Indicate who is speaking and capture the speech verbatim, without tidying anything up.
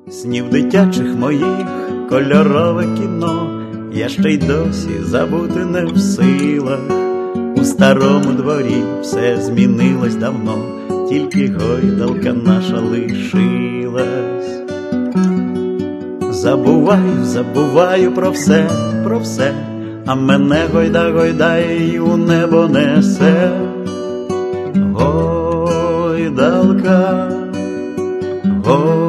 Speaker 1: Снів дитячих моїх кольорове кіно я ще й досі забути не в силах. У старому дворі все змінилось давно, тільки гойдалка наша лишилась. Забуваю, забуваю про все, про все, а мене гойда гойдає й у небо несе. Гойдалка, гойдалка.